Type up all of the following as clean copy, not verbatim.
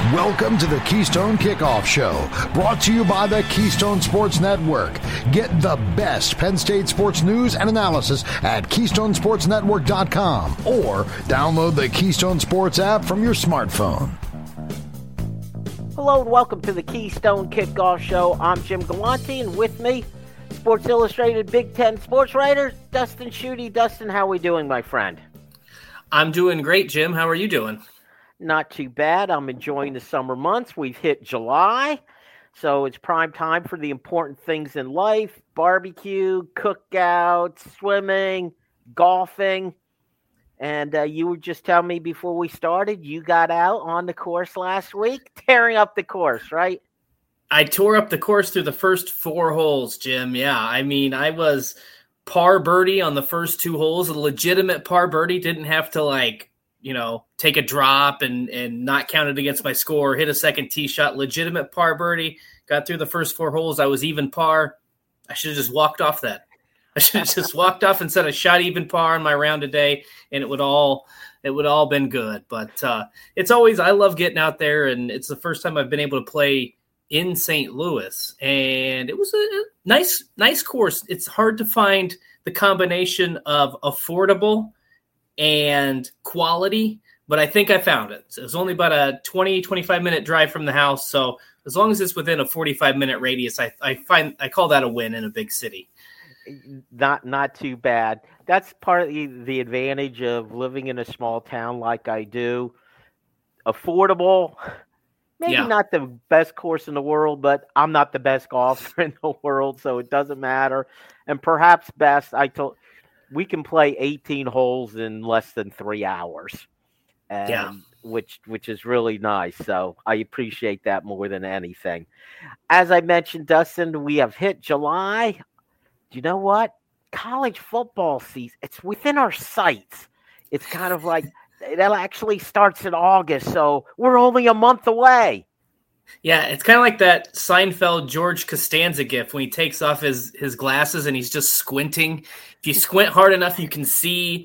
Welcome to the Keystone Kickoff Show, brought to you by the Keystone Sports Network. Get the best Penn State sports news and analysis at KeystonesportsNetwork.com or download the Keystone Sports app from your smartphone. Hello and welcome to the Keystone Kickoff Show. I'm Jim Galante, and with me, Sports Illustrated Big Ten sports writer, Dustin Schutte. Dustin, how are we doing, my friend? I'm doing great, Jim. How are you doing? Not too bad. I'm enjoying the summer months. We've hit July, so it's prime time for the important things in life: barbecue, cookouts, swimming, golfing. And you were just telling me before we started, you got out on the course last week, tearing up the course, right? I tore up the course through the first 4 holes, Jim. Yeah, I mean, I was par birdie on the first 2 holes, a legitimate par birdie. Didn't have to, take a drop and not count it against my score, hit a second tee shot, legitimate par birdie, got through the first 4 holes. I was even par. I should have just walked off that. I should have just walked off and said I shot even par on my round today, and it would all been good. But it's always, I love getting out there, and it's the first time I've been able to play in St. Louis, and it was a nice course. It's hard to find the combination of affordable and quality, but I think I found it. So it was only about a 25 minute drive from the house. So as long as it's within a 45-minute radius, I call that a win in a big city. Not too bad. That's part of the advantage of living in a small town like I do. Affordable, maybe not the best course in the world, but I'm not the best golfer in the world, so it doesn't matter. And perhaps best, we can play 18 holes in less than 3 hours, which is really nice. So I appreciate that more than anything. As I mentioned, Dustin, we have hit July. Do you know what? College football season, it's within our sights. It's kind of like that actually starts in August, so we're only a month away. Yeah, it's kind of like that Seinfeld George Costanza gif when he takes off his glasses and he's just squinting. If you squint hard enough, you can see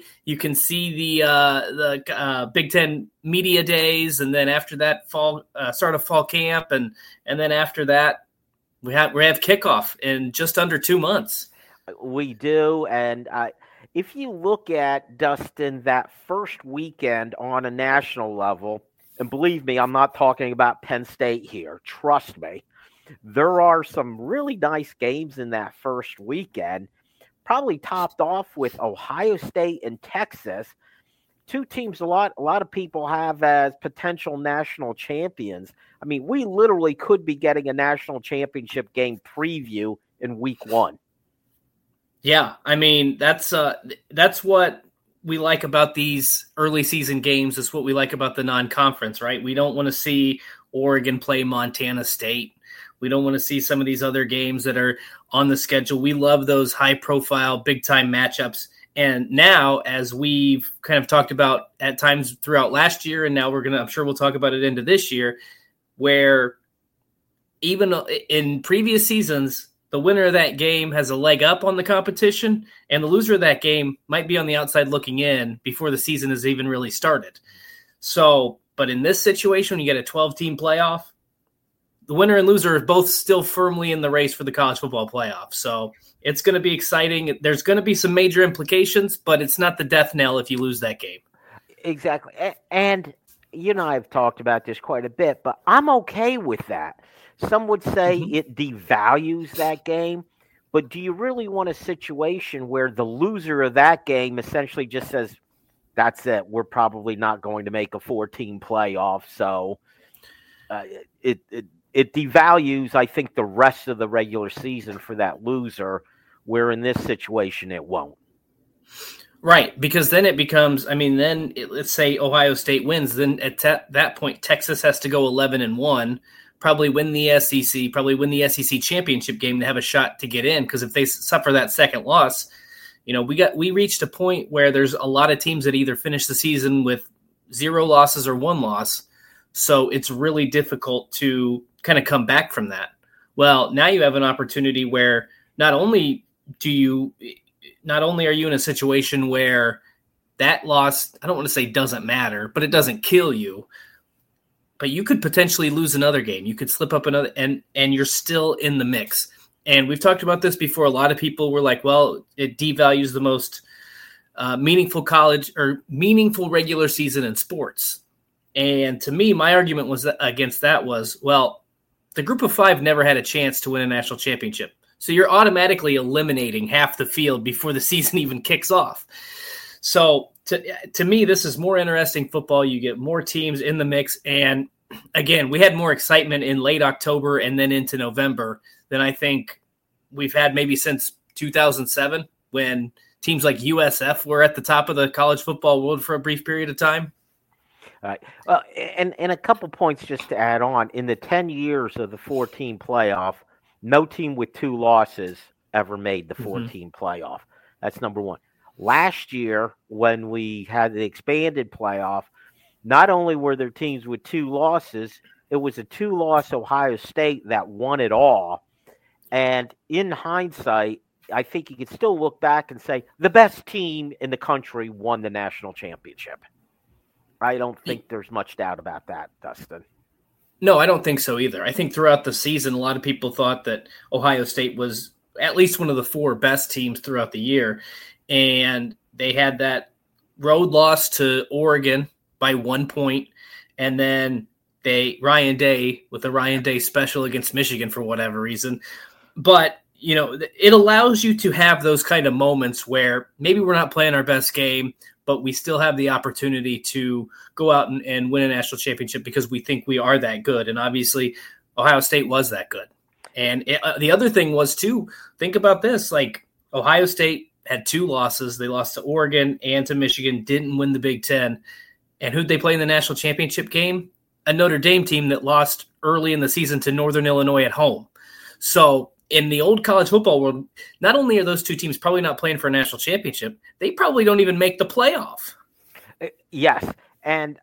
the Big Ten media days, and then after that start of fall camp, and then after that we have kickoff in just under 2 months. We do, and if you look at, Dustin, that first weekend on a national level. And believe me, I'm not talking about Penn State here. Trust me. There are some really nice games in that first weekend, probably topped off with Ohio State and Texas, 2 teams a lot of people have as potential national champions. I mean, we literally could be getting a national championship game preview in week 1. Yeah, I mean, that's what we like about these early season games. Is what we like about the non-conference, right? We don't want to see Oregon play Montana State. We don't want to see some of these other games that are on the schedule. We love those high-profile, big-time matchups. And now, as we've kind of talked about at times throughout last year, and now I'm sure we'll talk about it into this year, where even in previous seasons, the winner of that game has a leg up on the competition, and the loser of that game might be on the outside looking in before the season has even really started. So, but in this situation, when you get a 12-team playoff, the winner and loser are both still firmly in the race for the college football playoff. So it's going to be exciting. There's going to be some major implications, but it's not the death knell if you lose that game. Exactly. And you and I have talked about this quite a bit, but I'm okay with that. Some would say it devalues that game, but do you really want a situation where the loser of that game essentially just says, that's it, we're probably not going to make a 4-team playoff, so it devalues, I think, the rest of the regular season for that loser, where in this situation it won't. Right, because then it becomes, let's say Ohio State wins, then at that point Texas has to go 11-1, probably win the SEC championship game to have a shot to get in, because if they suffer that second loss, we reached a point where there's a lot of teams that either finish the season with 0 losses or 1 loss, so it's really difficult to kind of come back from that. Well, now you have an opportunity where not only are you in a situation where that loss, I don't want to say doesn't matter, but it doesn't kill you. but you could potentially lose another game. You could slip up another, and you're still in the mix. And we've talked about this before. A lot of people were like, well, it devalues the most meaningful college or meaningful regular season in sports. And to me, my argument was against that was, well, the group of five never had a chance to win a national championship. So you're automatically eliminating half the field before the season even kicks off. So to me, this is more interesting football. You get more teams in the mix. And again, we had more excitement in late October and then into November than I think we've had maybe since 2007, when teams like USF were at the top of the college football world for a brief period of time. All right. Well, and a couple points just to add on. In the 10 years of the 4-team playoff, no team with 2 losses ever made the 4-team playoff. That's number one. Last year, when we had the expanded playoff, not only were there teams with 2 losses, it was a 2-loss Ohio State that won it all. And in hindsight, I think you could still look back and say the best team in the country won the national championship. I don't think there's much doubt about that, Dustin. No, I don't think so either. I think throughout the season, a lot of people thought that Ohio State was at least one of the 4 best teams throughout the year. And they had that road loss to Oregon by 1 point. And then Ryan Day with the Ryan Day special against Michigan for whatever reason. But, you know, it allows you to have those kind of moments where maybe we're not playing our best game, but we still have the opportunity to go out and win a national championship because we think we are that good. And obviously, Ohio State was that good. And the other thing was, too, think about this. Like, Ohio State had 2 losses. They lost to Oregon and to Michigan, didn't win the Big Ten. And who'd they play in the national championship game? A Notre Dame team that lost early in the season to Northern Illinois at home. So in the old college football world, not only are those 2 teams probably not playing for a national championship, they probably don't even make the playoff. Yes, and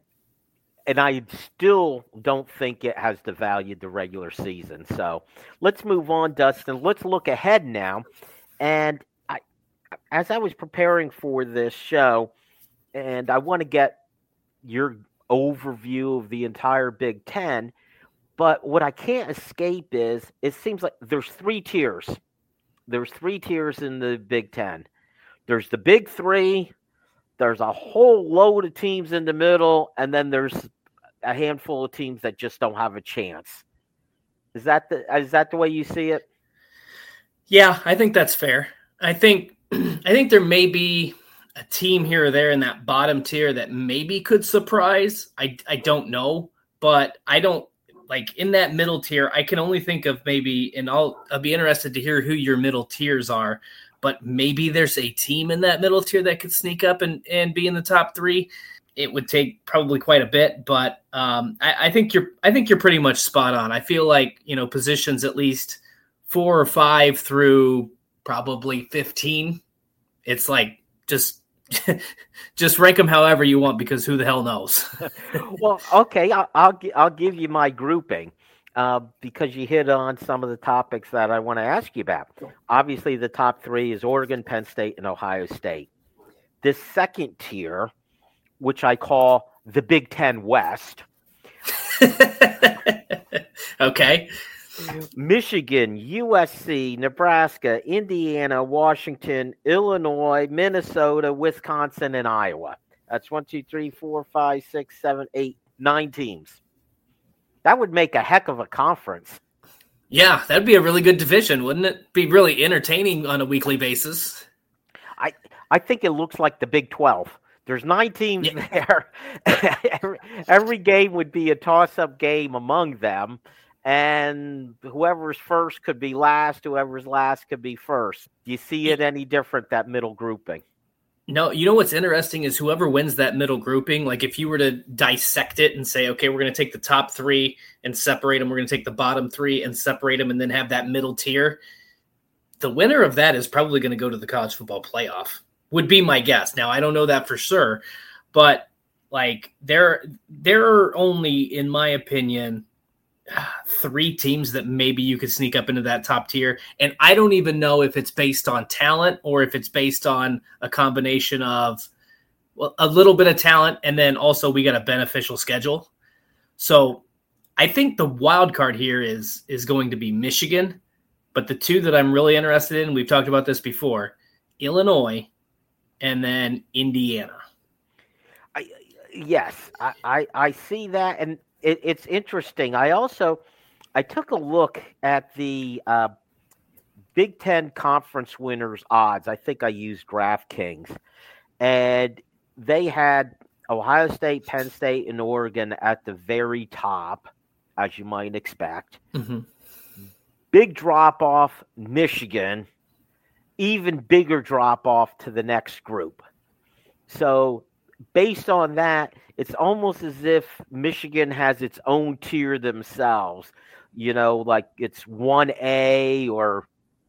I still don't think it has devalued the regular season. So let's move on, Dustin. Let's look ahead now. And as I was preparing for this show, and I want to get your overview of the entire Big Ten, but what I can't escape is it seems like there's 3 tiers. There's 3 tiers in the Big Ten. There's the Big 3. There's a whole load of teams in the middle, and then there's a handful of teams that just don't have a chance. Is that the way you see it? Yeah, I think that's fair. I think there may be a team here or there in that bottom tier that maybe could surprise. I don't know, but I don't. Like in that middle tier, I can only think of maybe, and I'll be interested to hear who your middle tiers are, but maybe there's a team in that middle tier that could sneak up and be in the top 3. It would take probably quite a bit, but I think you're pretty much spot on. I feel like, you know, positions at least 4 or 5 through probably 15. It's like just rank them however you want, because who the hell knows? Well, okay, I'll give you my grouping because you hit on some of the topics that I want to ask you about. Obviously, the top 3 is Oregon, Penn State, and Ohio State. This second tier, which I call the Big Ten West. Okay. Michigan, USC, Nebraska, Indiana, Washington, Illinois, Minnesota, Wisconsin, and Iowa. That's 1, 2, 3, 4, 5, 6, 7, 8, 9 teams. That would make a heck of a conference. Yeah, that'd be a really good division, wouldn't it? Be really entertaining on a weekly basis. I think it looks like the Big 12. There's 9 teams there. Every game would be a toss-up game among them. And whoever's first could be last. Whoever's last could be first. Do you see it any different, that middle grouping? No, you know what's interesting is whoever wins that middle grouping, like if you were to dissect it and say, okay, we're going to take the top 3 and separate them. We're going to take the bottom 3 and separate them and then have that middle tier. The winner of that is probably going to go to the college football playoff, would be my guess. Now, I don't know that for sure, but like there are only, in my opinion, 3 teams that maybe you could sneak up into that top tier. And I don't even know if it's based on talent or if it's based on a combination of a little bit of talent. And then also we got a beneficial schedule. So I think the wild card here is going to be Michigan, but the two that I'm really interested in, we've talked about this before, Illinois and then Indiana. Yes, I see that, and it's interesting. I took a look at the Big Ten conference winners odds. I think I used DraftKings, and they had Ohio State, Penn State, and Oregon at the very top, as you might expect. Mm-hmm. Big drop off, Michigan. Even bigger drop off to the next group. So based on that, it's almost as if Michigan has its own tier themselves. Like it's 1A or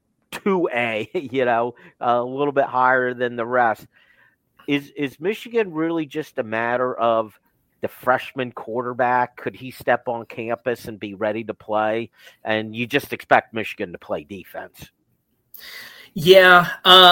2A, a little bit higher than the rest. Is Michigan really just a matter of the freshman quarterback? Could he step on campus and be ready to play? And you just expect Michigan to play defense. Yeah.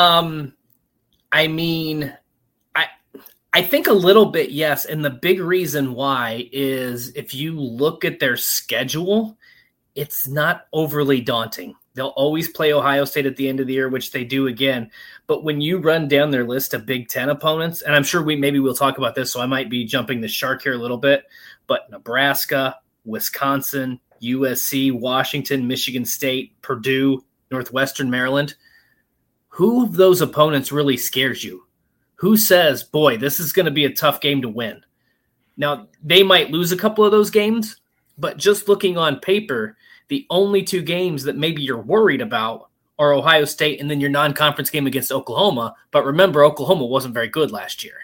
I mean, I think a little bit, yes. And the big reason why is if you look at their schedule, it's not overly daunting. They'll always play Ohio State at the end of the year, which they do again. But when you run down their list of Big Ten opponents, and I'm sure we'll talk about this, so I might be jumping the shark here a little bit, but Nebraska, Wisconsin, USC, Washington, Michigan State, Purdue, Northwestern Maryland, who of those opponents really scares you? Who says, boy, this is going to be a tough game to win? Now, they might lose a couple of those games, but just looking on paper, the only two games that maybe you're worried about are Ohio State and then your non-conference game against Oklahoma. But remember, Oklahoma wasn't very good last year.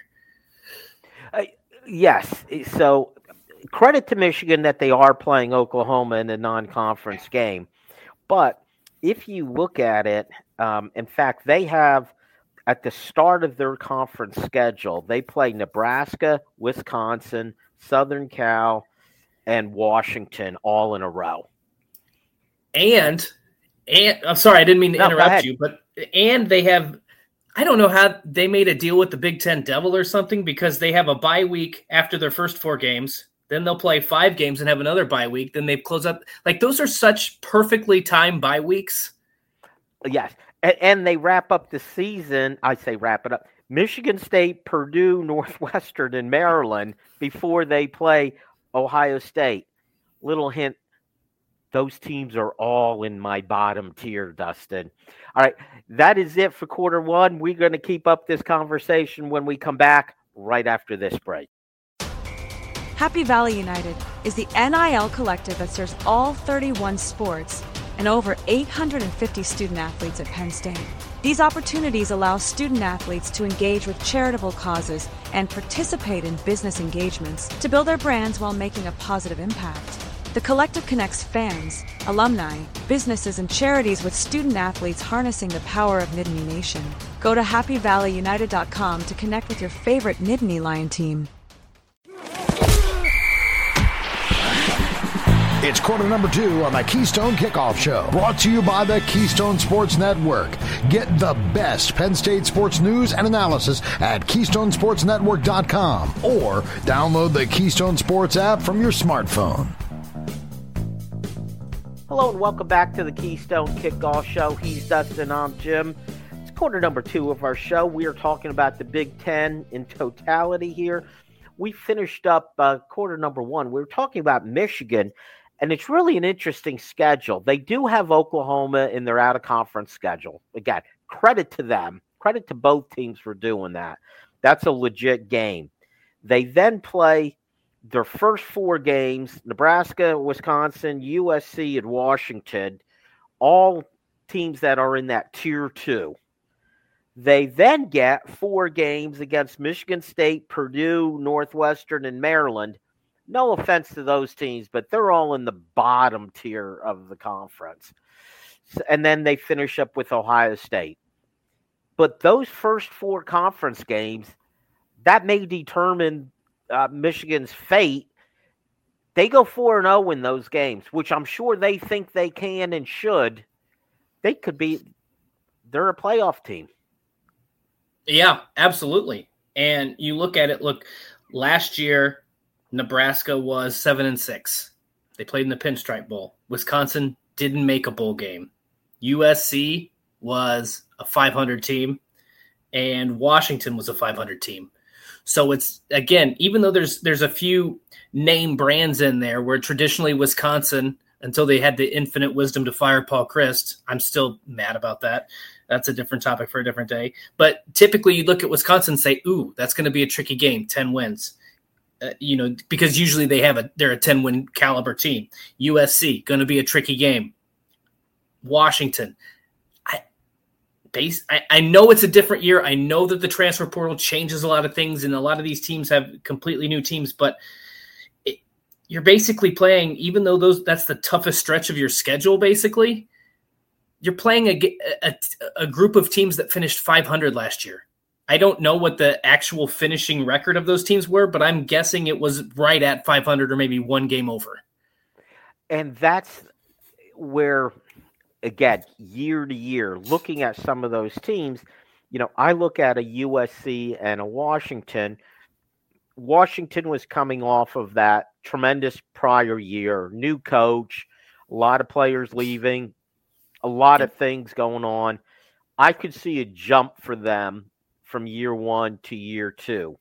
Yes. So credit to Michigan that they are playing Oklahoma in a non-conference game. But if you look at it, in fact, they have at the start of their conference schedule, they play Nebraska, Wisconsin, Southern Cal, and Washington all in a row. And I'm sorry, I didn't mean to interrupt you, but they have, I don't know how they made a deal with the Big Ten Devil or something, because they have a bye week after their first 4 games. Then they'll play 5 games and have another bye week. Then they close up. Like, those are such perfectly timed bye weeks. Yes. And they wrap up the season. I say wrap it up. Michigan State, Purdue, Northwestern, and Maryland before they play Ohio State. Little hint, those teams are all in my bottom tier, Dustin. All right, that is it for quarter one. We're going to keep up this conversation when we come back right after this break. Happy Valley United is the NIL collective that serves all 31 sports and over 850 student athletes at Penn State. These opportunities allow student athletes to engage with charitable causes and participate in business engagements to build their brands while making a positive impact. The collective connects fans, alumni, businesses, and charities with student athletes harnessing the power of Nittany Nation. Go to happyvalleyunited.com to connect with your favorite Nittany Lion team. It's quarter number 2 on the Keystone Kickoff Show, brought to you by the Keystone Sports Network. Get the best Penn State sports news and analysis at KeystoneSportsNetwork.com or download the Keystone Sports app from your smartphone. Hello and welcome back to the Keystone Kickoff Show. He's Dustin, I'm Jim. It's quarter number 2 of our show. We are talking about the Big Ten in totality here. We finished up quarter number 1. We were talking about Michigan, and it's really an interesting schedule. They do have Oklahoma in their out-of-conference schedule. Again, credit to them. Credit to both teams for doing that. That's a legit game. They then play their first 4 games, Nebraska, Wisconsin, USC, and Washington, all teams that are in that Tier 2. They then get 4 games against Michigan State, Purdue, Northwestern, and Maryland. No offense to those teams, but they're all in the bottom tier of the conference. And then they finish up with Ohio State. But those first 4 conference games, that may determine Michigan's fate. They go 4-0 in those games, which I'm sure they think they can and should. They're a playoff team. Yeah, absolutely. And you look at it, last year, Nebraska was 7-6. They played in the Pinstripe Bowl. Wisconsin didn't make a bowl game. USC was a 500 team, and Washington was a 500 team. So it's, again, even though there's a few name brands in there where traditionally Wisconsin, until they had the infinite wisdom to fire Paul Chryst, I'm still mad about that. That's a different topic for a different day. But typically you look at Wisconsin and say, ooh, that's going to be a tricky game, 10 wins. Because usually they're a 10-win caliber team. USC, going to be a tricky game. Washington, I know it's a different year. I know that the transfer portal changes a lot of things, and a lot of these teams have completely new teams, but you're basically playing, even though that's the toughest stretch of your schedule, basically, you're playing a group of teams that finished 500 last year. I don't know what the actual finishing record of those teams were, but I'm guessing it was right at 500 or maybe one game over. And that's where, again, year to year, looking at some of those teams, I look at a USC and a Washington. Washington was coming off of that tremendous prior year, new coach, a lot of players leaving, a lot of things going on. I could see a jump for them from year one to year two.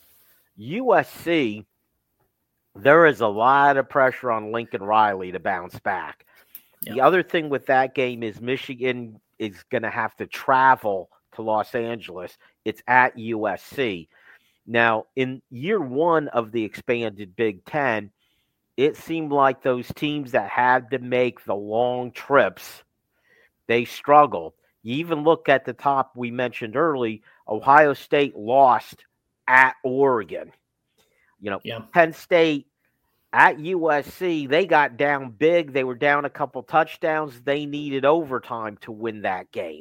USC, there is a lot of pressure on Lincoln Riley to bounce back. Yep. The other thing with that game is Michigan is going to have to travel to Los Angeles. It's at USC. Now, in year one of the expanded Big Ten, it seemed like those teams that had to make the long trips, they struggled. You even look at the top we mentioned early, Ohio State lost at Oregon. Penn State at USC, they got down big. They were down a couple touchdowns. They needed overtime to win that game.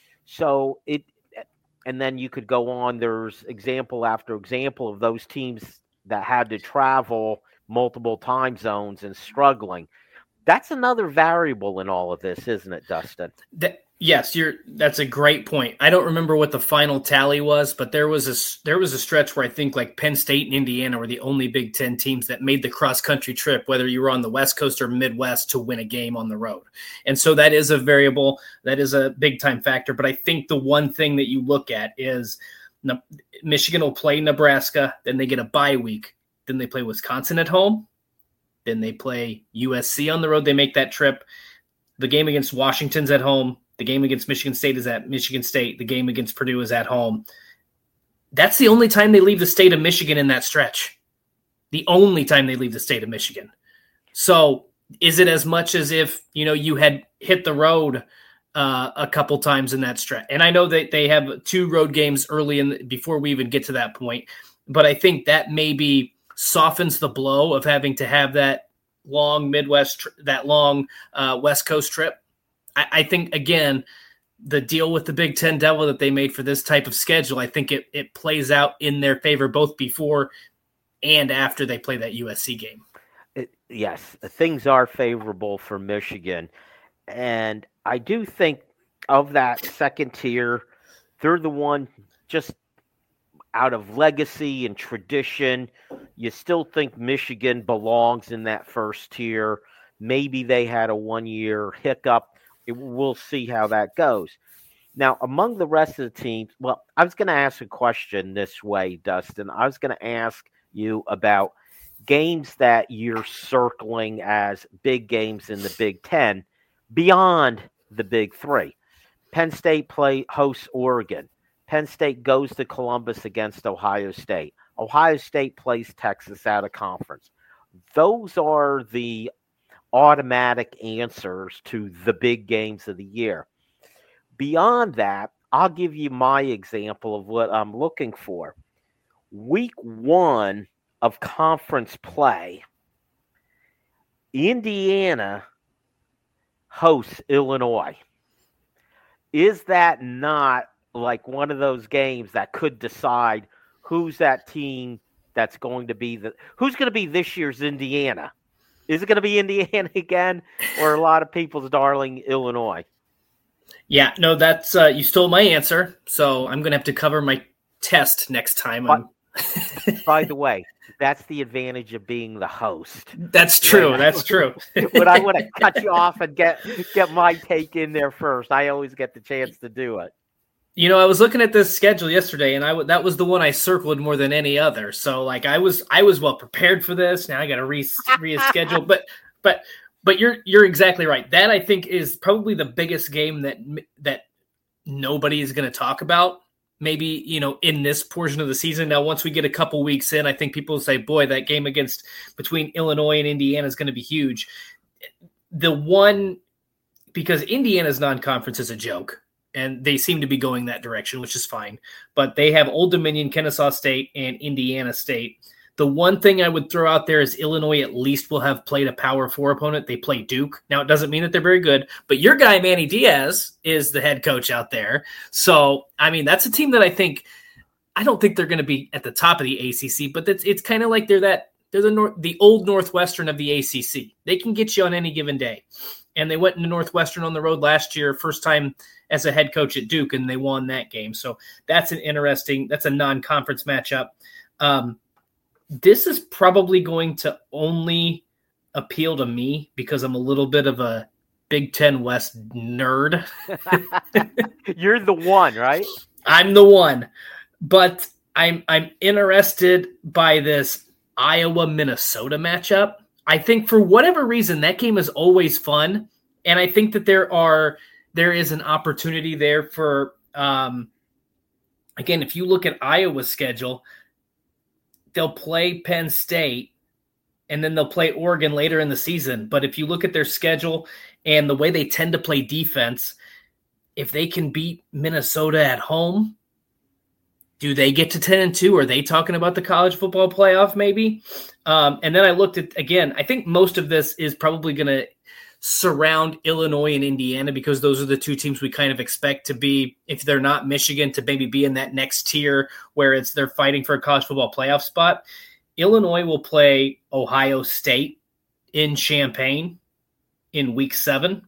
So and then you could go on. There's example after example of those teams that had to travel multiple time zones and struggling. That's another variable in all of this, isn't it, Dustin? Yes, that's a great point. I don't remember what the final tally was, but there was a stretch where I think like Penn State and Indiana were the only Big Ten teams that made the cross-country trip, whether you were on the West Coast or Midwest, to win a game on the road. And so that is a variable, that is a big-time factor. But I think the one thing that you look at is Michigan will play Nebraska, then they get a bye week, then they play Wisconsin at home, then they play USC on the road, they make that trip. The game against Washington's at home. The game against Michigan State is at Michigan State. The game against Purdue is at home. That's the only time they leave the state of Michigan in that stretch. The only time they leave the state of Michigan. So is it as much as if, you had hit the road a couple times in that stretch? And I know that they have 2 road games early before we even get to that point. But I think that maybe softens the blow of having to have that long Midwest, West Coast trip. I think, again, the deal with the Big Ten Devil that they made for this type of schedule, I think it plays out in their favor both before and after they play that USC game. Yes, things are favorable for Michigan. And I do think of that second tier, they're the one just out of legacy and tradition. You still think Michigan belongs in that first tier. Maybe they had a 1-year hiccup. We'll see how that goes. Now, among the rest of the teams, well, I was going to ask a question this way, Dustin. I was going to ask you about games that you're circling as big games in the Big Ten beyond the Big Three. Penn State hosts Oregon. Penn State goes to Columbus against Ohio State. Ohio State plays Texas out of conference. Those are the automatic answers to the big games of the year. Beyond that, I'll give you my example of what I'm looking for. Week 1 of conference play, Indiana hosts Illinois. Is that not like one of those games that could decide who's that team that's going to be who's going to be this year's Indiana? Is it going to be Indiana again, or a lot of people's darling Illinois? Yeah, no, that's you stole my answer, so I'm going to have to cover my test next time. By the way, that's the advantage of being the host. That's true. That's true. But I want to cut you off and get my take in there first. I always get the chance to do it. I was looking at this schedule yesterday, and that was the one I circled more than any other. So, like, I was well prepared for this. Now I got to reschedule. But you're exactly right. That, I think, is probably the biggest game that nobody is going to talk about. Maybe, in this portion of the season. Now, once we get a couple weeks in, I think people will say, boy, that game between Illinois and Indiana is going to be huge. Because Indiana's non-conference is a joke, and they seem to be going that direction, which is fine. But they have Old Dominion, Kennesaw State, and Indiana State. The one thing I would throw out there is Illinois at least will have played a Power 4 opponent. They play Duke. Now, it doesn't mean that they're very good, but your guy, Manny Diaz, is the head coach out there. So, I mean, that's a team that I don't think they're going to be at the top of the ACC, but it's kind of like they're the old Northwestern of the ACC. They can get you on any given day. And they went into Northwestern on the road last year, first time as a head coach at Duke, and they won that game. So that's that's a non-conference matchup. This is probably going to only appeal to me because I'm a little bit of a Big Ten West nerd. You're the one, right? I'm the one. But I'm interested by this Iowa-Minnesota matchup. I think for whatever reason, that game is always fun. And I think that there is an opportunity there for, again, if you look at Iowa's schedule, they'll play Penn State, and then they'll play Oregon later in the season. But if you look at their schedule and the way they tend to play defense, if they can beat Minnesota at home, do they get to 10-2? Are they talking about the college football playoff maybe? And then I looked at, again, I think most of this is probably going to surround Illinois and Indiana because those are the two teams we kind of expect to be, if they're not Michigan, to maybe be in that next tier where they're fighting for a college football playoff spot. Illinois will play Ohio State in Champaign in week 7.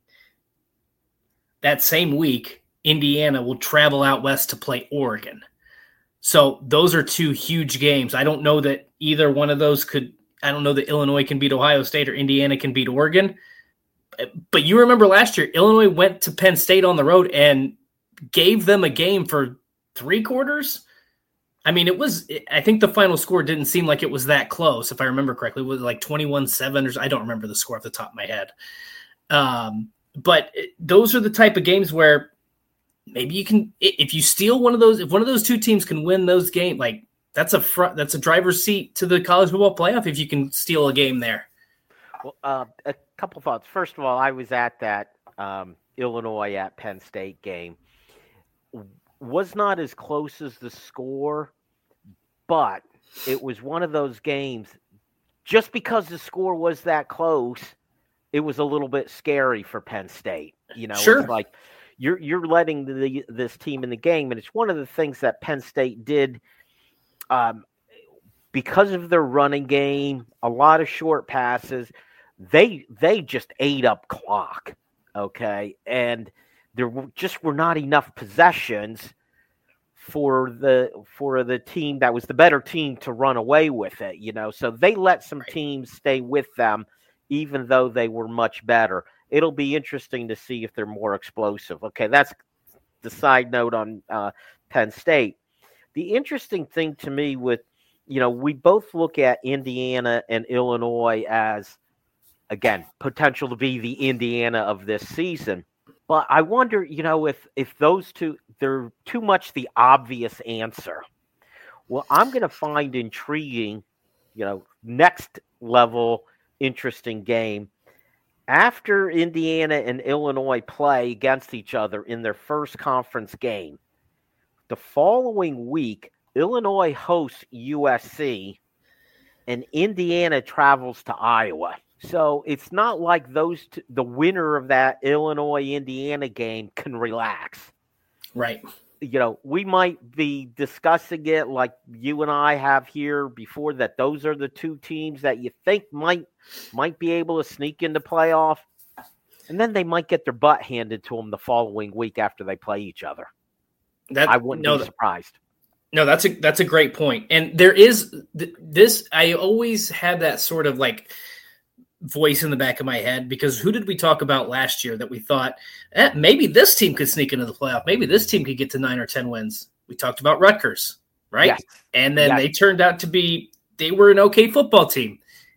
That same week, Indiana will travel out west to play Oregon. So those are two huge games. I don't know that either one of those I don't know that Illinois can beat Ohio State or Indiana can beat Oregon. But you remember last year, Illinois went to Penn State on the road and gave them a game for 3 quarters. I mean, I think the final score didn't seem like it was that close, if I remember correctly. It was like 21-7 or I don't remember the score off the top of my head. But those are the type of games where maybe you can, if you steal one of those, if one of those two teams can win those games, like that's a driver's seat to the college football playoff if you can steal a game there. Well, a couple thoughts. First of all, I was at that Illinois at Penn State game. Was not as close as the score, but it was one of those games. Just because the score was that close, it was a little bit scary for Penn State. Sure. It's like you're letting this team in the game, and it's one of the things that Penn State did. Because of their running game, a lot of short passes, they just ate up clock, okay? And there just were not enough possessions for the team that was the better team to run away with it, So they let some teams stay with them, even though they were much better. It'll be interesting to see if they're more explosive. Okay, that's the side note on Penn State. The interesting thing to me with, we both look at Indiana and Illinois as, again, potential to be the Indiana of this season. But I wonder, if those two, they're too much the obvious answer. Well, I'm going to find intriguing, next level interesting game. After Indiana and Illinois play against each other in their first conference game, the following week, Illinois hosts USC and Indiana travels to Iowa. So it's not like the winner of that Illinois-Indiana game can relax. Right. We might be discussing it like you and I have here before, that those are the two teams that you think might be able to sneak into playoff. And then they might get their butt handed to them the following week after they play each other. I wouldn't be surprised. No, that's a great point. And there is this, I always had that sort of like voice in the back of my head, because who did we talk about last year that we thought maybe this team could sneak into the playoff? Maybe this team could get to 9 or 10 wins. We talked about Rutgers, right? Yes. And then they turned out to be, they were an okay football team.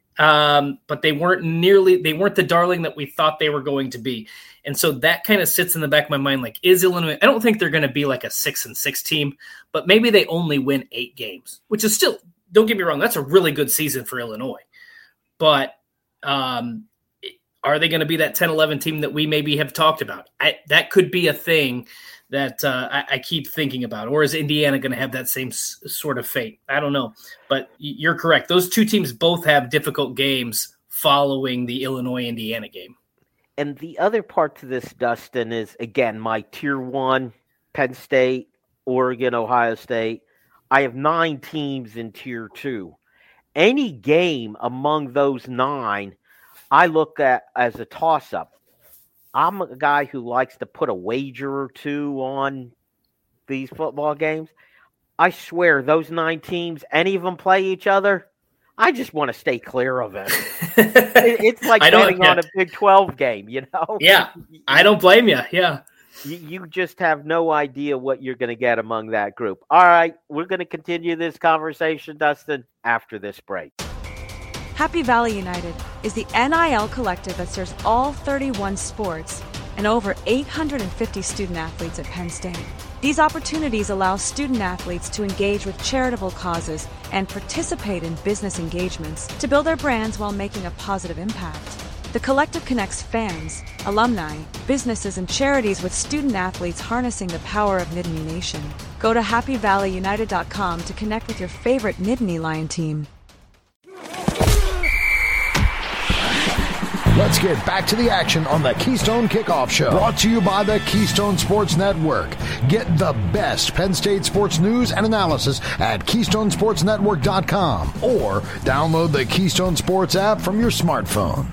But they weren't the darling that we thought they were going to be. And so that kind of sits in the back of my mind. Like, is Illinois, I don't think they're going to be like a 6-6 team, but maybe they only win 8 games, which is still, don't get me wrong, that's a really good season for Illinois. But are they going to be that 10-11 team that we maybe have talked about? That could be a thing that I keep thinking about. Or is Indiana going to have that same sort of fate? I don't know. But you're correct. Those two teams both have difficult games following the Illinois-Indiana game. And the other part to this, Dustin, is, again, my Tier 1, Penn State, Oregon, Ohio State. I have 9 teams in Tier 2. Any game among those 9, I look at as a toss-up. I'm a guy who likes to put a wager or two on these football games. I swear, those 9 teams, any of them play each other, I just want to stay clear of it. It's like betting on a Big 12 game, you know? Yeah, I don't blame you, yeah. You just have no idea what you're going to get among that group. All right, we're going to continue this conversation, Dustin, after this break. Happy Valley United is the NIL collective that serves all 31 sports and over 850 student athletes at Penn State. These opportunities allow student athletes to engage with charitable causes and participate in business engagements to build their brands while making a positive impact. The collective connects fans, alumni, businesses, and charities with student athletes harnessing the power of Nittany Nation. Go to happyvalleyunited.com to connect with your favorite Nittany Lion team. Let's get back to the action on the Keystone Kickoff Show. Brought to you by the Keystone Sports Network. Get the best Penn State sports news and analysis at KeystoneSportsNetwork.com or download the Keystone Sports app from your smartphone.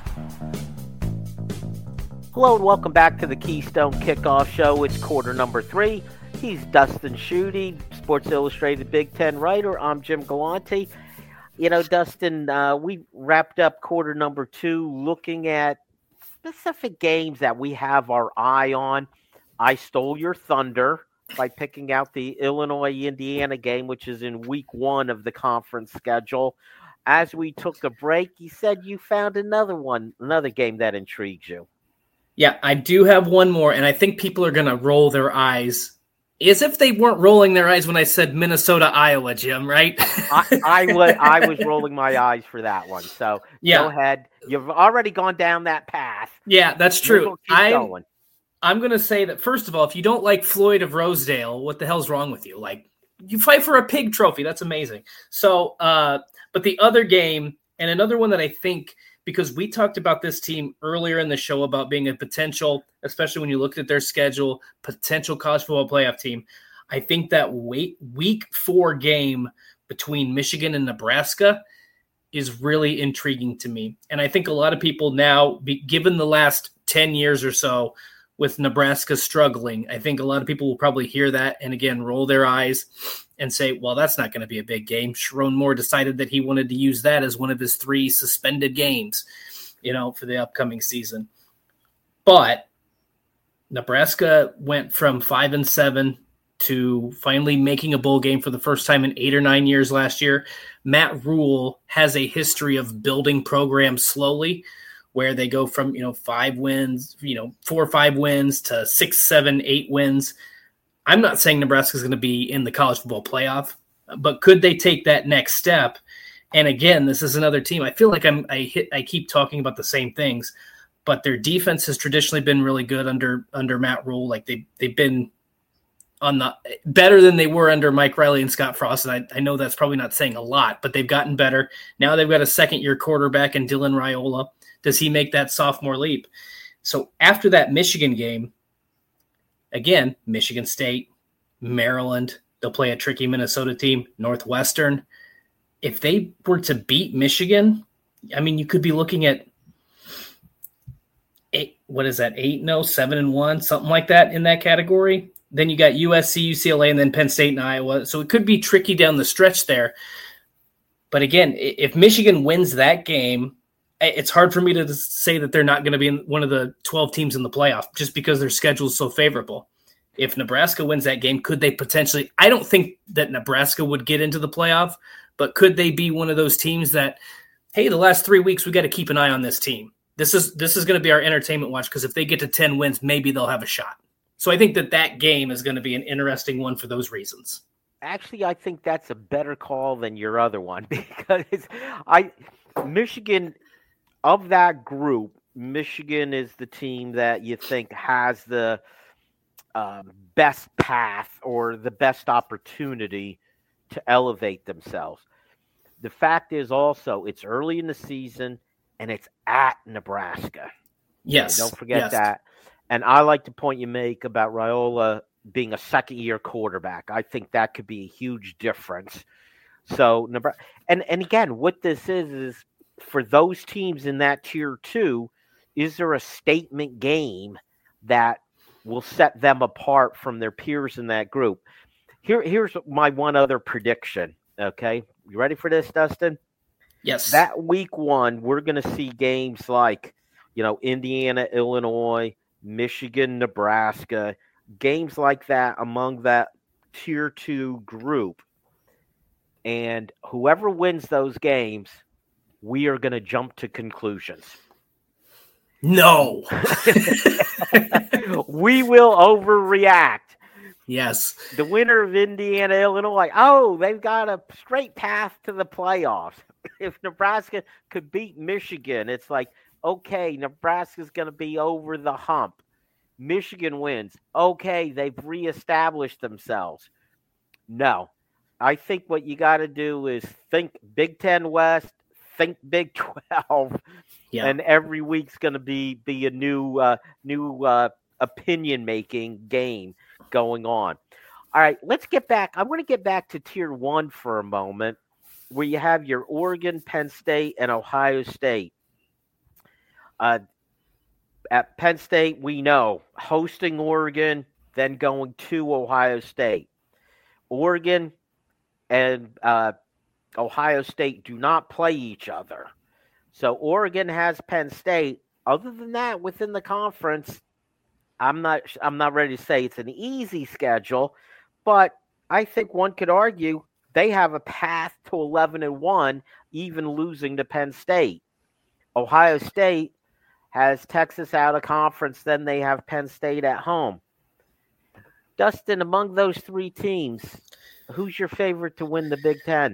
Hello and welcome back to the Keystone Kickoff Show. It's quarter number 3. He's Dustin Schutte, Sports Illustrated Big Ten writer. I'm Jim Galante. You know, Dustin, we wrapped up quarter number 2 looking at specific games that we have our eye on. I stole your thunder by picking out the Illinois-Indiana game, which is in week 1 of the conference schedule. As we took a break, you said you found another game that intrigues you. Yeah, I do have one more, and I think people are going to roll their eyes as if they weren't rolling their eyes when I said Minnesota, Iowa, Jim, right? I was rolling my eyes for that one. So Go ahead. You've already gone down that path. Yeah, that's true. I'm going to say that, first of all, if you don't like Floyd of Rosedale, what the hell's wrong with you? Like, you fight for a pig trophy. That's amazing. So, but the other game, and another one that I think, because we talked about this team earlier in the show about being a potential, especially when you looked at their schedule, potential college football playoff team. I think that week 4 game between Michigan and Nebraska is really intriguing to me. And I think a lot of people now, given the last 10 years or so with Nebraska struggling, I think a lot of people will probably hear that and, again, roll their eyes and say, well, that's not going to be a big game. Sharon Moore decided that he wanted to use that as one of his 3 suspended games, for the upcoming season. But Nebraska went from 5-7 to finally making a bowl game for the first time in 8 or 9 years last year. Matt Rule has a history of building programs slowly, where they go from, 5 wins, 4 or 5 wins to 6, 7, 8 wins. I'm not saying Nebraska is going to be in the college football playoff, but could they take that next step? And again, this is another team. I feel like I keep talking about the same things, but their defense has traditionally been really good under Matt Rule. Like they've been on the better than they were under Mike Riley and Scott Frost. And I know that's probably not saying a lot, but they've gotten better. Now they've got a second-year quarterback in Dylan Raiola. Does he make that sophomore leap? So after that Michigan game, again, Michigan State, Maryland, they'll play a tricky Minnesota team, Northwestern. If they were to beat Michigan, I mean, you could be looking at 8-0, 7-1, something like that in that category. Then you got USC, UCLA, and then Penn State and Iowa. So it could be tricky down the stretch there. But again, if Michigan wins that game, it's hard for me to say that they're not going to be in one of the 12 teams in the playoff just because their schedule is so favorable. If Nebraska wins that game, could they potentially – I don't think that Nebraska would get into the playoff, but could they be one of those teams that, hey, the last 3 weeks we got to keep an eye on this team. This is going to be our entertainment watch because if they get to 10 wins, maybe they'll have a shot. So I think that game is going to be an interesting one for those reasons. Actually, I think that's a better call than your other one because Michigan, of that group, Michigan is the team that you think has the best path or the best opportunity to elevate themselves. The fact is also it's early in the season and it's at Nebraska. Yes. Don't forget that. And I like the point you make about Raiola being a second-year quarterback. I think that could be a huge difference. So, and again, what this is for those teams in that tier 2, is there a statement game that will set them apart from their peers in that group? Here's my one other prediction, okay? You ready for this, Dustin? Yes. That week 1, we're going to see games like, Indiana, Illinois, Michigan, Nebraska, games like that among that tier 2 group. And whoever wins those games, we are going to jump to conclusions. No. We will overreact. Yes. The winner of Indiana, Illinois, they've got a straight path to the playoffs. If Nebraska could beat Michigan, it's like, okay, Nebraska's going to be over the hump. Michigan wins. Okay, they've reestablished themselves. No. I think what you got to do is think Big Ten West, think Big 12, and every week's going to be a new opinion-making game going on. All right, let's get back. I want to get back to Tier 1 for a moment, where you have your Oregon, Penn State, and Ohio State. At Penn State, we know, hosting Oregon, then going to Ohio State. Oregon and Ohio State do not play each other. So Oregon has Penn State. Other than that, within the conference, I'm not ready to say it's an easy schedule, but I think one could argue they have a path to 11-1, even losing to Penn State. Ohio State has Texas out of conference, then they have Penn State at home. Dustin, among those 3 teams, who's your favorite to win the Big Ten?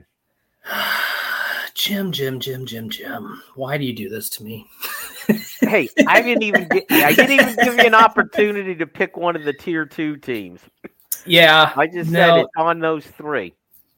Jim. Why do you do this to me? Hey, I didn't even give you an opportunity to pick one of the Tier 2 teams. Yeah. I just said it's on those 3.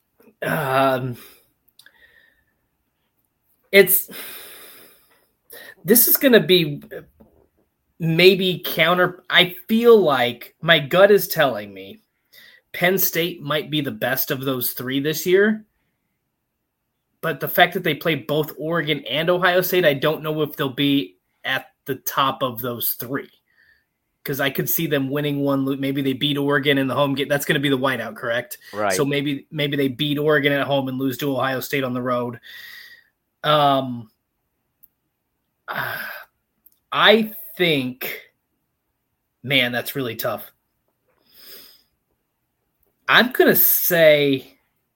This is going to be maybe counter. I feel like my gut is telling me Penn State might be the best of those 3 this year. But the fact that they play both Oregon and Ohio State, I don't know if they'll be at the top of those 3. Because I could see them winning one. Maybe they beat Oregon in the home game. That's going to be the whiteout, correct? Right. So maybe they beat Oregon at home and lose to Ohio State on the road. I think, man, that's really tough. I'm going to say,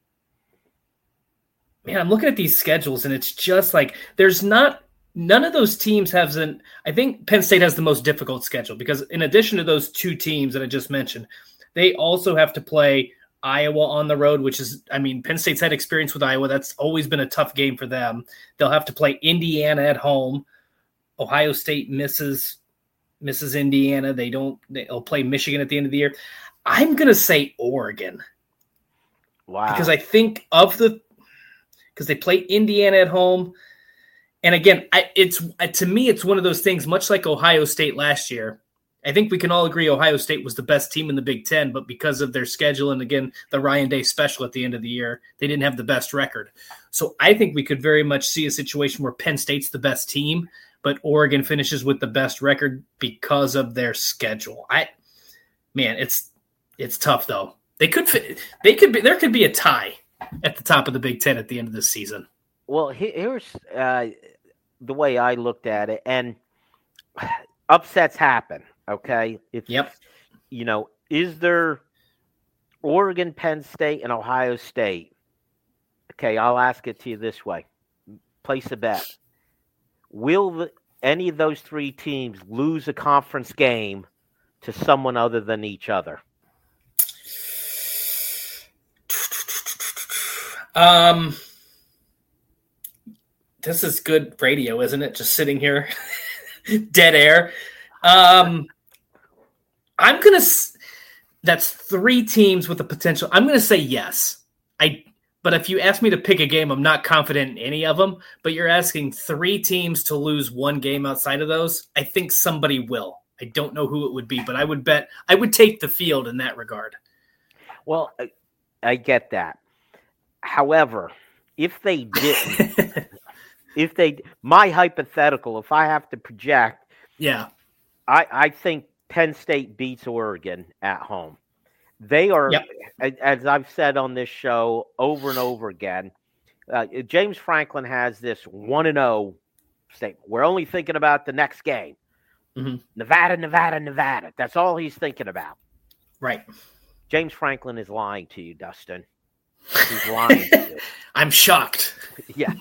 man, I'm looking at these schedules and it's just like none of those teams I think Penn State has the most difficult schedule because in addition to those 2 teams that I just mentioned, they also have to play Iowa on the road, which is, Penn State's had experience with Iowa. That's always been a tough game for them. They'll have to play Indiana at home. Ohio State misses Indiana. They'll play Michigan at the end of the year. I'm going to say Oregon. Wow. Because I think because they play Indiana at home. And again, to me, it's one of those things, much like Ohio State last year. I think we can all agree Ohio State was the best team in the Big Ten, but because of their schedule and, again, the Ryan Day special at the end of the year, they didn't have the best record. So I think we could very much see a situation where Penn State's the best team, but Oregon finishes with the best record because of their schedule. It's It's tough though. There could be a tie at the top of the Big Ten at the end of this season. Well, here's the way I looked at it, and upsets happen. Okay, is there Oregon, Penn State, and Ohio State? Okay, I'll ask it to you this way: place a bet. Will any of those three teams lose a conference game to someone other than each other? This is good radio, isn't it? Just sitting here, dead air. That's three teams with the potential. I'm going to say yes. But if you ask me to pick a game, I'm not confident in any of them. But you're asking three teams to lose one game outside of those. I think somebody will. I don't know who it would be, but I would bet I would take the field in that regard. Well, I get that. However, if they didn't, my hypothetical, if I have to project, I think Penn State beats Oregon at home. They are, as I've said on this show over and over again, James Franklin has this 1-0 statement. We're only thinking about the next game. Mm-hmm. Nevada. That's all he's thinking about. Right. James Franklin is lying to you, Dustin. He's lying to you. I'm shocked. Yeah.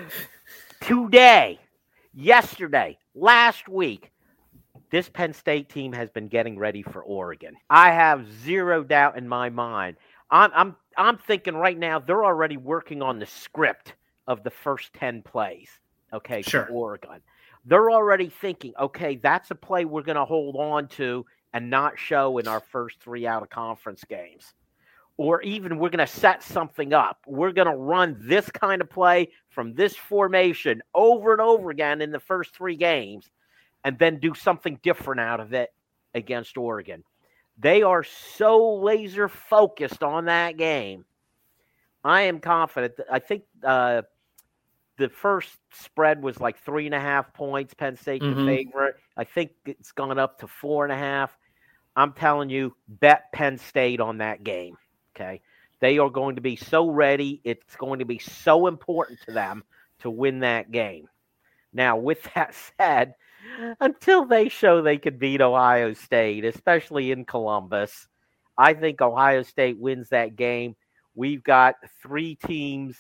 Today, yesterday, last week, this Penn State team has been getting ready for Oregon. I have zero doubt in my mind. I'm thinking right now they're already working on the script of the first 10 plays. Okay, sure. For Oregon. They're already thinking, okay, that's a play we're going to hold on to and not show in our first 3 out-of-conference games. Or even we're going to set something up. We're going to run this kind of play from this formation over and over again in the first 3 games and then do something different out of it against Oregon. They are so laser focused on that game. I am confident. I think the first spread was like 3.5 points. Penn State the favorite. I think it's gone up to 4.5. I'm telling you, bet Penn State on that game. Okay, they are going to be so ready. It's going to be so important to them to win that game. Now, with that said, until they show they could beat Ohio State, especially in Columbus, I think Ohio State wins that game. We've got 3 teams.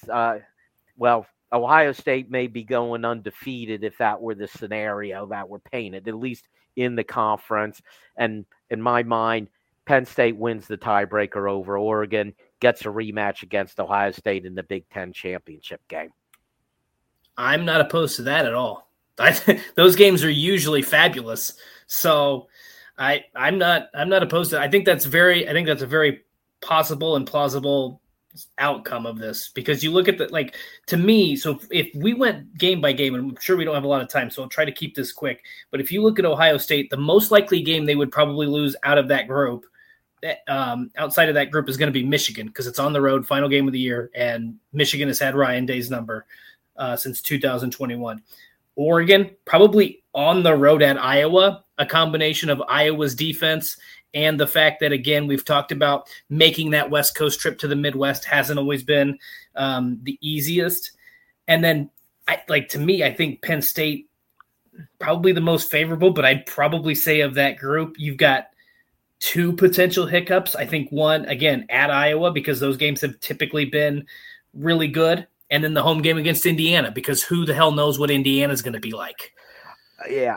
Ohio State may be going undefeated if that were the scenario that were painted, at least in the conference. And in my mind, Penn State wins the tiebreaker over Oregon, gets a rematch against Ohio State in the Big Ten championship game. I'm not opposed to that at all. Those games are usually fabulous, so I'm not opposed to it. I think that's a very possible and plausible outcome of this, because you look at to me, so if we went game by game, and I'm sure we don't have a lot of time, so I'll try to keep this quick. But if you look at Ohio State, the most likely game they would probably lose out of that group, outside of that group, is going to be Michigan, because it's on the road, final game of the year, and Michigan has had Ryan Day's number since 2021. Oregon, probably on the road at Iowa, a combination of Iowa's defense and the fact that, again, we've talked about making that West Coast trip to the Midwest hasn't always been the easiest. And then, to me, I think Penn State probably the most favorable, but I'd probably say of that group, you've got 2 potential hiccups. I think one, again, at Iowa, because those games have typically been really good. And then the home game against Indiana, because who the hell knows what Indiana's going to be like. Yeah,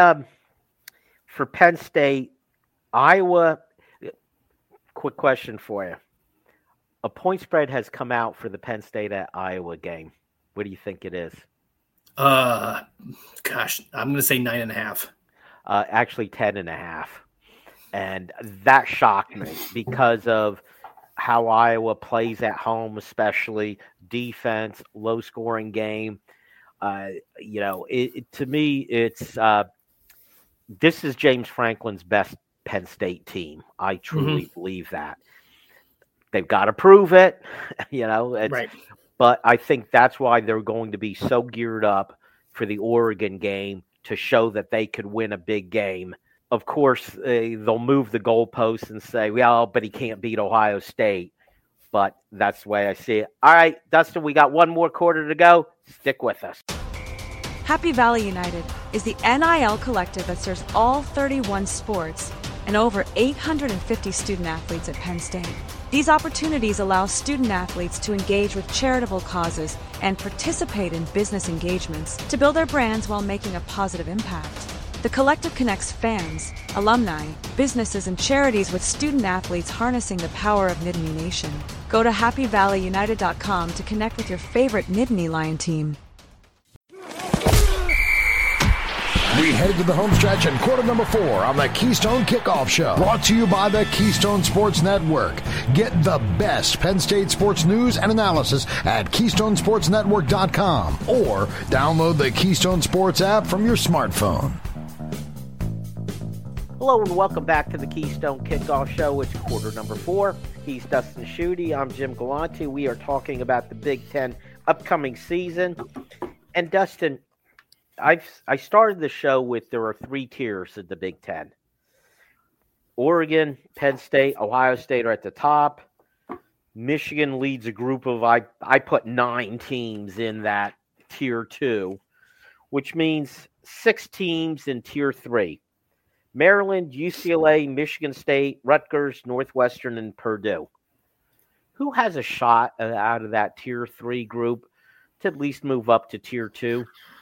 for Penn State, Iowa, quick question for you. A point spread has come out for the Penn State at Iowa game. What do you think it is? I'm going to say 9.5. Actually 10.5. And that shocked me because of how Iowa plays at home, especially defense, low scoring game. To me, it's this is James Franklin's best Penn State team. I truly believe that. They've got to prove it, right. But I think that's why they're going to be so geared up for the Oregon game, to show that they could win a big game of course, they'll move the goalposts and say, well, but he can't beat Ohio State. But that's the way I see it. All right, Dustin, we got one more quarter to go. Stick with us. Happy Valley United is the NIL collective that serves all 31 sports and over 850 student athletes at Penn State. These opportunities allow student athletes to engage with charitable causes and participate in business engagements to build their brands while making a positive impact. The collective connects fans, alumni, businesses, and charities with student athletes harnessing the power of Nittany Nation. Go to happyvalleyunited.com to connect with your favorite Nittany Lion team. We head to the home stretch and quarter number 4 on the Keystone Kickoff Show. Brought to you by the Keystone Sports Network. Get the best Penn State sports news and analysis at KeystoneSportsNetwork.com or download the Keystone Sports app from your smartphone. Hello and welcome back to the Keystone Kickoff Show. It's quarter number 4. He's Dustin Schutte. I'm Jim Galante. We are talking about the Big Ten upcoming season. And Dustin, I started the show with there are 3 tiers of the Big Ten. Oregon, Penn State, Ohio State are at the top. Michigan leads a group of, I put 9 teams in that tier 2, which means 6 teams in tier 3. Maryland, UCLA, Michigan State, Rutgers, Northwestern, and Purdue. Who has a shot out of that tier 3 group to at least move up to tier 2?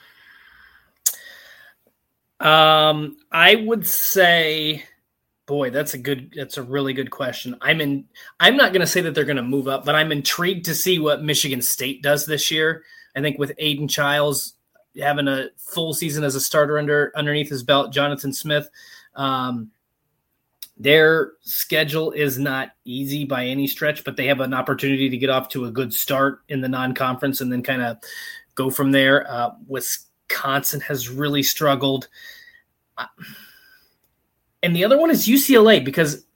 I would say, boy, that's a really good question. I'm not going to say that they're going to move up, but I'm intrigued to see what Michigan State does this year. I think with Aiden Childs having a full season as a starter underneath his belt, Jonathan Smith, their schedule is not easy by any stretch, but they have an opportunity to get off to a good start in the non-conference and then kind of go from there. Wisconsin has really struggled. And the other one is UCLA because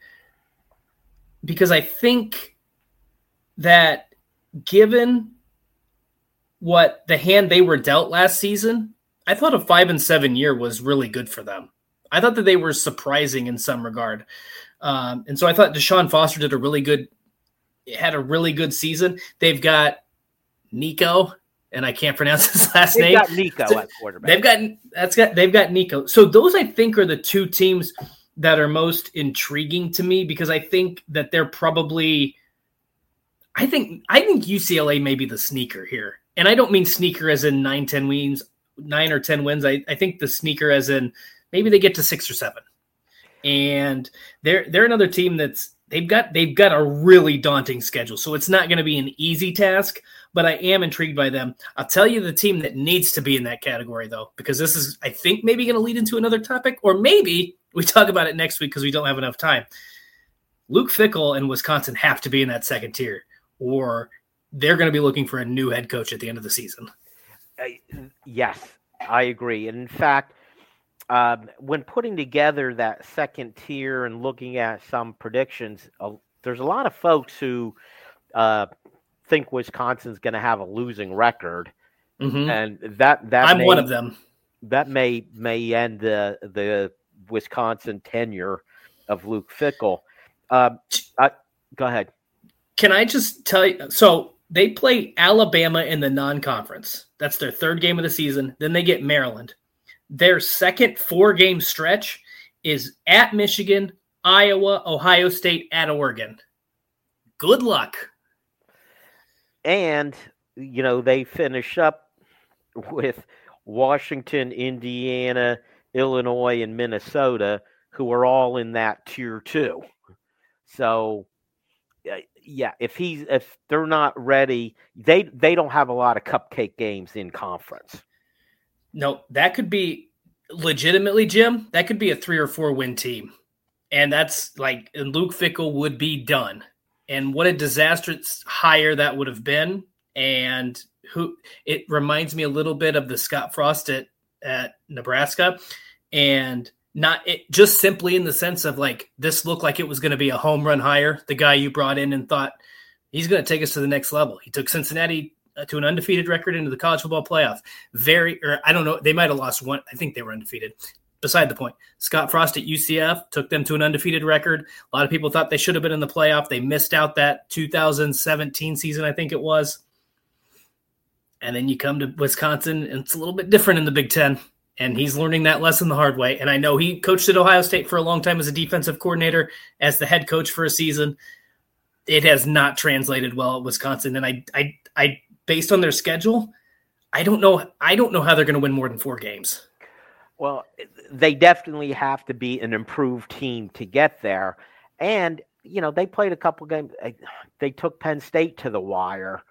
I think that given what the hand they were dealt last season, I thought a 5-7 year was really good for them. I thought that they were surprising in some regard. And so I thought Deshaun Foster had a really good season. They've got Nico, and I can't pronounce his last name. They've got Nico at quarterback. They've got Nico. So those I think are the 2 teams that are most intriguing to me because I think that they're probably I think UCLA may be the sneaker here. And I don't mean sneaker as in 9 or 10 wins. I think the sneaker as in maybe they get to 6 or 7. And they're another team that's they've got a really daunting schedule. So it's not going to be an easy task, but I am intrigued by them. I'll tell you the team that needs to be in that category though, because this is, I think, maybe going to lead into another topic, or maybe we talk about it next week because we don't have enough time. Luke Fickell and Wisconsin have to be in that second tier, or they're going to be looking for a new head coach at the end of the season. Yes, I agree. And in fact, when putting together that second tier and looking at some predictions, there's a lot of folks who think Wisconsin's going to have a losing record, and that I'm one of them. That may end the Wisconsin tenure of Luke Fickell. Go ahead. Can I just tell you? So they play Alabama in the non-conference. That's their 3rd game of the season. Then they get Maryland. Their second 4-game stretch is at Michigan, Iowa, Ohio State, at Oregon. Good luck. And, they finish up with Washington, Indiana, Illinois, and Minnesota, who are all in that tier 2. So, yeah, if they're not ready, they don't have a lot of cupcake games in conference. No, that could be legitimately, Jim, that could be a 3 or 4 win team. And that's and Luke Fickell would be done. And what a disastrous hire that would have been. And it reminds me a little bit of the Scott Frost at Nebraska. And not it just simply in the sense of this looked like it was going to be a home run hire. The guy you brought in and thought he's going to take us to the next level. He took Cincinnati to an undefeated record into the college football playoff. I don't know. They might've lost one. I think they were undefeated. beside the point. Scott Frost at UCF took them to an undefeated record. A lot of people thought they should have been in the playoff. They missed out that 2017 season, I think it was. And then you come to Wisconsin, and it's a little bit different in the Big Ten. And he's learning that lesson the hard way. And I know he coached at Ohio State for a long time as a defensive coordinator, as the head coach for a season. It has not translated well at Wisconsin. And I based on their schedule, I don't know how they're going to win more than 4 games. Well, they definitely have to be an improved team to get there. And, they played a couple games. They took Penn State to the wire.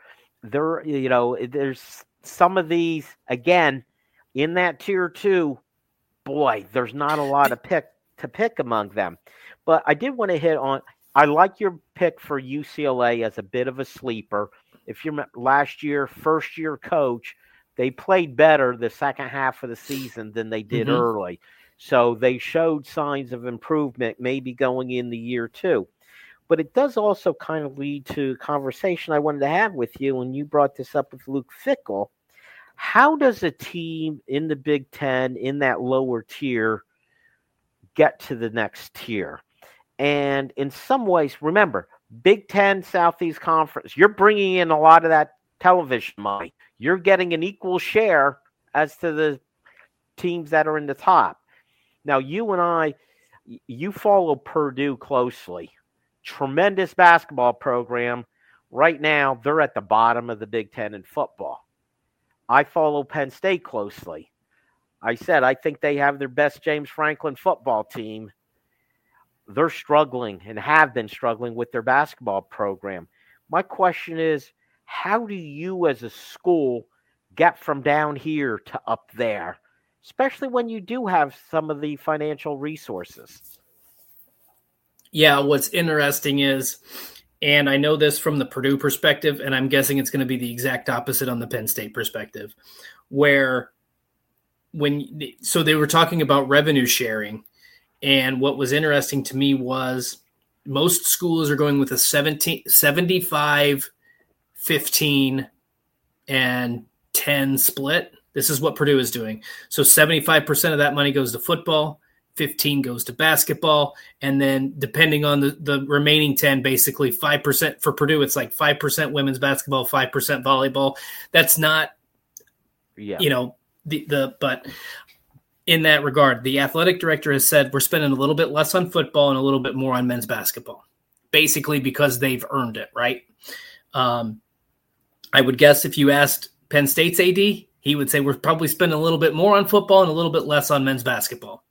There's some of these, again, in that tier 2, boy, there's not a lot of pick among them. But I did want to hit on, I like your pick for UCLA as a bit of a sleeper. If you're last year, first-year coach, they played better the second half of the season than they did early. So they showed signs of improvement maybe going in the year 2. But it does also kind of lead to a conversation I wanted to have with you, and you brought this up with Luke Fickell. How does a team in the Big Ten, in that lower tier, get to the next tier? And in some ways, remember, Big Ten, Southeast Conference, you're bringing in a lot of that television money. You're getting an equal share as to the teams that are in the top. Now, you follow Purdue closely. Tremendous basketball program. Right now, they're at the bottom of the Big Ten in football. I follow Penn State closely. I said I think they have their best James Franklin football team. They're struggling and have been struggling with their basketball program. My question is, how do you as a school get from down here to up there, especially when you do have some of the financial resources? Yeah, what's interesting is, and I know this from the Purdue perspective, and I'm guessing it's going to be the exact opposite on the Penn State perspective, where so they were talking about revenue sharing, and what was interesting to me was most schools are going with a 75, 15, and 10 split. This is what Purdue is doing. So 75% of that money goes to football, 15 goes to basketball, and then depending on the remaining 10, basically 5% for Purdue, it's like 5% women's basketball, 5% volleyball. That's not, but in that regard, the athletic director has said we're spending a little bit less on football and a little bit more on men's basketball, basically because they've earned it, right? I would guess if you asked Penn State's AD, he would say we're probably spending a little bit more on football and a little bit less on men's basketball.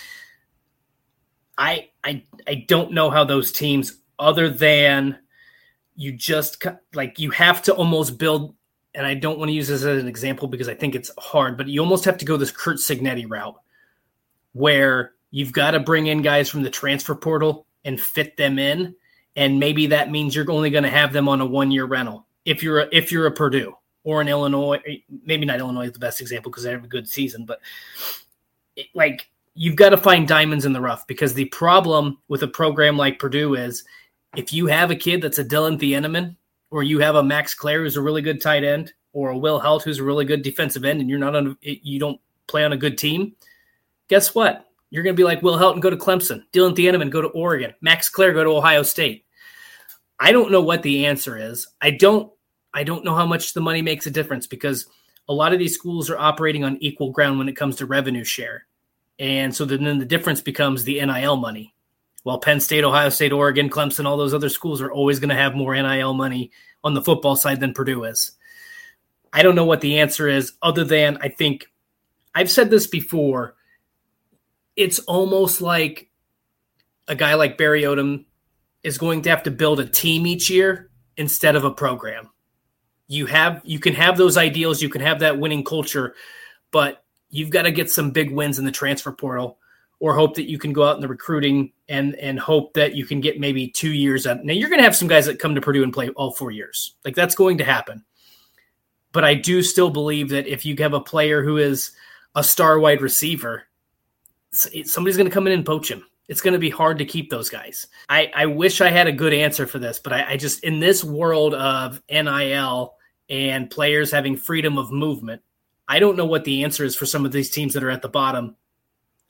I don't know how those teams, other than you have to almost build, and I don't want to use this as an example because I think it's hard, but you almost have to go this Curt Cignetti route where you've got to bring in guys from the transfer portal and fit them in. And maybe that means you're only going to have them on a 1-year rental. If you're a Purdue or an Illinois, maybe not Illinois is the best example because they have a good season, but you've got to find diamonds in the rough, because the problem with a program like Purdue is if you have a kid that's a Dylan Thieneman, or you have a Max Clare who's a really good tight end, or a Will Helt who's a really good defensive end, and you don't play on a good team, guess what? You're going to be like Will Helt and go to Clemson, Dylan Thieneman go to Oregon, Max Clare go to Ohio State. I don't know what the answer is. I don't know how much the money makes a difference, because a lot of these schools are operating on equal ground when it comes to revenue share. And so then the difference becomes the NIL money. While Penn State, Ohio State, Oregon, Clemson, all those other schools are always going to have more NIL money on the football side than Purdue is. I don't know what the answer is, other than I think I've said this before. It's almost like a guy like Barry Odom is going to have to build a team each year instead of a program. You can have those ideals, you can have that winning culture, but you've got to get some big wins in the transfer portal, or hope that you can go out in the recruiting and hope that you can get maybe 2 years out. Now, you're going to have some guys that come to Purdue and play all 4 years. That's going to happen. But I do still believe that if you have a player who is a star wide receiver, somebody's going to come in and poach him. It's going to be hard to keep those guys. I wish I had a good answer for this, but I just, in this world of NIL and players having freedom of movement, I don't know what the answer is for some of these teams that are at the bottom.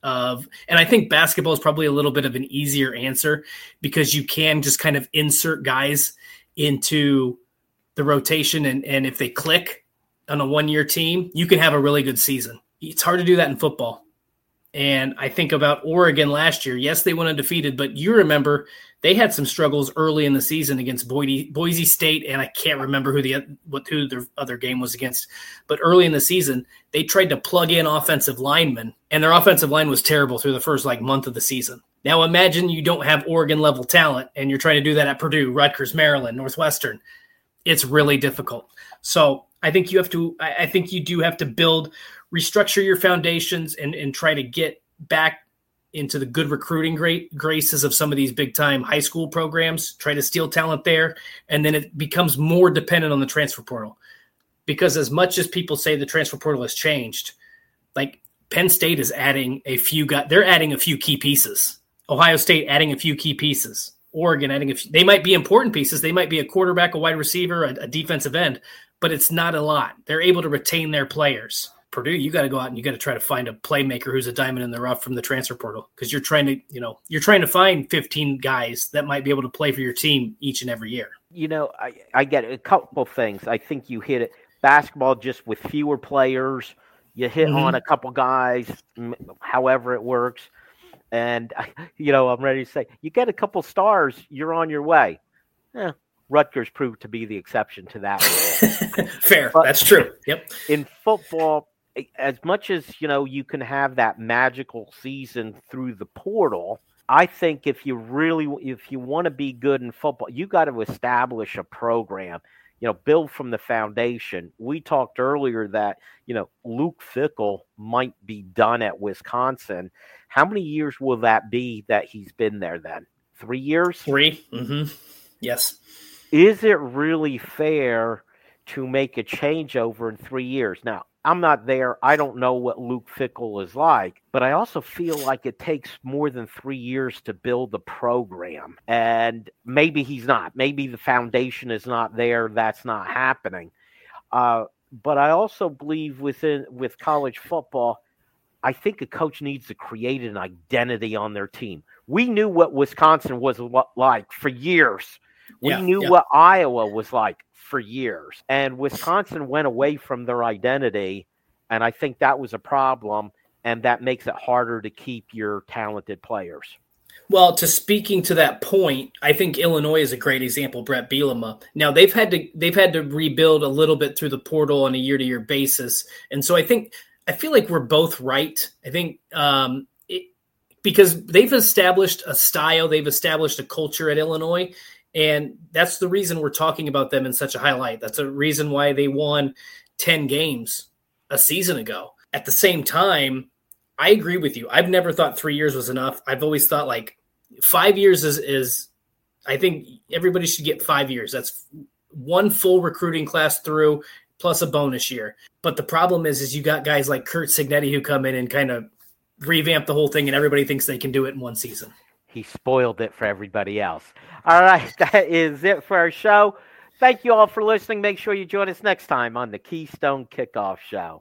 and I think basketball is probably a little bit of an easier answer because you can just kind of insert guys into the rotation, and if they click on a one-year team, you can have a really good season. It's hard to do that in football. And I think about Oregon last year. Yes, they went undefeated, but you remember they had some struggles early in the season against Boise State, and I can't remember who their other game was against. But early in the season, they tried to plug in offensive linemen, and their offensive line was terrible through the first month of the season. Now imagine you don't have Oregon-level talent, and you're trying to do that at Purdue, Rutgers, Maryland, Northwestern. It's really difficult. So I think you do have to restructure your foundations and try to get back into the good recruiting graces of some of these big-time high school programs, try to steal talent there, and then it becomes more dependent on the transfer portal. Because as much as people say the transfer portal has changed, like Penn State is adding a few guys. They're adding a few key pieces. Ohio State adding a few key pieces. Oregon adding a few. They might be important pieces. They might be a quarterback, a wide receiver, a defensive end, but it's not a lot. They're able to retain their players. Purdue, you got to go out and you got to try to find a playmaker who's a diamond in the rough from the transfer portal, because you're trying to find 15 guys that might be able to play for your team each and every year. I get a couple things. I think you hit it. Basketball, just with fewer players, you hit on a couple guys, however it works. And, I'm ready to say, you get a couple stars, you're on your way. Rutgers proved to be the exception to that rule. Fair. But that's true. Yep. In football, as much as, you can have that magical season through the portal, I think if you want to be good in football, you got to establish a program, build from the foundation. We talked earlier that, Luke Fickell might be done at Wisconsin. How many years will that be that he's been there then? 3 years? 3. Mm-hmm. Yes. Is it really fair to make a changeover in 3 years? Now, I'm not there. I don't know what Luke Fickell is like, but I also feel like it takes more than 3 years to build the program. And maybe he's not. Maybe the foundation is not there. That's not happening. But I also believe with college football, I think a coach needs to create an identity on their team. We knew what Wisconsin was like for years. We knew what Iowa was like for years. And Wisconsin went away from their identity, and I think that was a problem, and that makes it harder to keep your talented players. Well, speaking to that point, I think Illinois is a great example, Brett Bielema. Now, they've had to rebuild a little bit through the portal on a year-to-year basis. And so I feel like we're both right. I think because they've established a style, they've established a culture at Illinois, and that's the reason we're talking about them in such a highlight. That's a reason why they won 10 games a season ago. At the same time, I agree with you. I've never thought 3 years was enough. I've always thought 5 years is I think everybody should get 5 years. That's one full recruiting class through plus a bonus year. But the problem is you got guys like Curt Cignetti who come in and kind of revamp the whole thing, and everybody thinks they can do it in one season. He spoiled it for everybody else. All right, that is it for our show. Thank you all for listening. Make sure you join us next time on the Keystone Kickoff Show.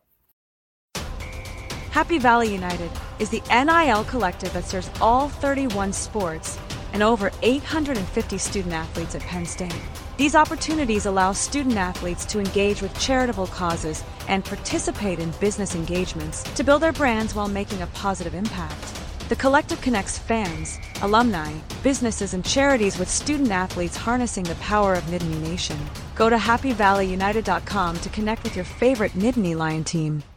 Happy Valley United is the NIL collective that serves all 31 sports and over 850 student athletes at Penn State. These opportunities allow student athletes to engage with charitable causes and participate in business engagements to build their brands while making a positive impact. The collective connects fans, alumni, businesses, and charities with student athletes harnessing the power of Nittany Nation. Go to happyvalleyunited.com to connect with your favorite Nittany Lion team.